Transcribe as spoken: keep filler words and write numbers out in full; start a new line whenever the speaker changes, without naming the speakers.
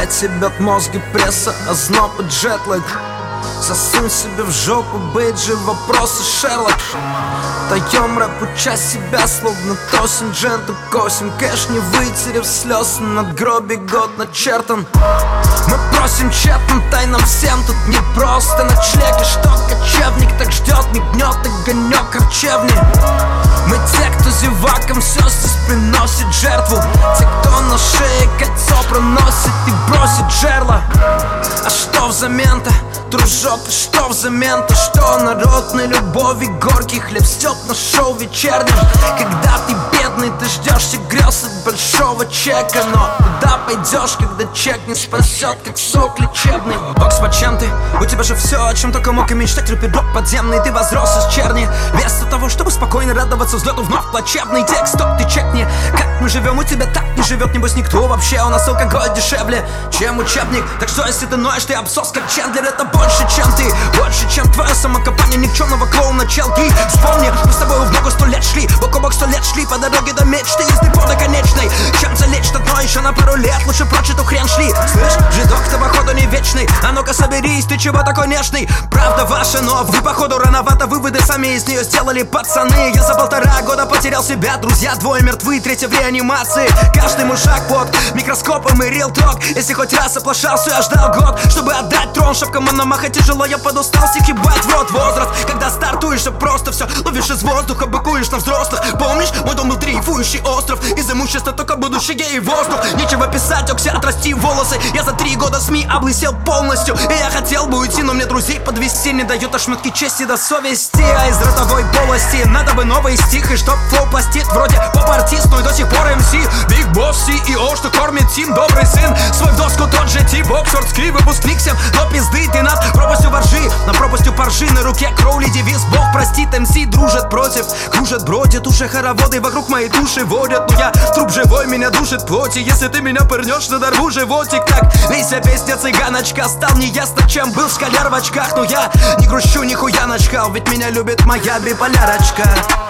Опять тебя от мозга пресса, озноб и джетлаг. Засунь себе в жопу бейджи, вопросы Шерлок. Даем рэпу часть себя, словно тосим дженту косим. Кэш не вытерев слез, над гроби год начертан. Мы просим тщетно, тайнам всем тут не просто ночлеги. Что кочевник так ждет, мигнет огонек харчевни. Мы те, кто зевакам все здесь приносит жертву. Те, кто на шее кольцо проносит и бросит жерло. А что взамен-то, дружок, и что взамен-то? Что народной любови горький хлеб стёб на шоу вечернем. Когда ты бедный, ты ждешь грез от большого чека. Но куда пойдешь, когда чек не спасет, как сок лечебный? Бокс почем ты? У тебя же все, о чем только мог и мечтать. Рупидок подземный, ты возрос из черни. Вместо того, чтобы спокойно радоваться взлету вновь плачевный текст. Стоп, ты чекни, как мы живем, у тебя так не живет, небось никто вообще. У нас алкоголь дешевле, чем учебник. Так что если ты ноешь, ты обсос как Чендлер. Это больше, чем ты, больше, чем твое самокопание никчемного клоуна челки. Вспомни, мы с тобой в ногу сто лет шли, бок о бок сто лет шли по дороге до мечты, езды по конечной. Чем залечь то дно еще на пару лет, лучше прочь эту хрен шли. Слышь, жидок-то походу не вечный, а ну-ка соберись, ты чего такой нежный? Правда ваша, но вы походу рановато выводы сами из нее сделали, пацаны. Я за полтора года потерял себя, друзья двое мертвы, третья в реанимации. Каждый мой шаг под микроскопом и real talk. Если хоть раз оплошался, я ждал год, чтобы отдать трон. Шапкам на махать тяжело, я подустал стих ебать в рот. Возраст, когда стартуешь, а просто все ловишь из воздуха, быкуешь на взрослых. Помнишь, мой дом внутри дрейфующий остров, из имущества только будущее и воздух. Нечего писать, окся, отрасти волосы. Я за три года СМИ облысел полностью, и я хотел бы уйти, но мне друзей подвести не дает ошметки чести до совести. А из ротовой полости надо бы новый стих, и чтоб флоу пластит вроде поп-артист, но и до сих пор эм си. Биг босс, си и о, что кормит тим, добрый сын. Свой в доску тот же тип, оксфордский выпускник всем, но пизды ты над пропастью воржи, на пропастью поржи. На руке Кроули девиз Бог простит, эм си дружат против, кружат, бродят уже хороводы, вокруг моей души водят. Но я труп живой, меня душит плоти. Если ты меня пырнешь, надорву животик. Так, лейся, песня цыганочка. Стал неясно, чем был школяр в очках. Но я не грущу, нихуя начхал, ведь меня любит моя биполярочка.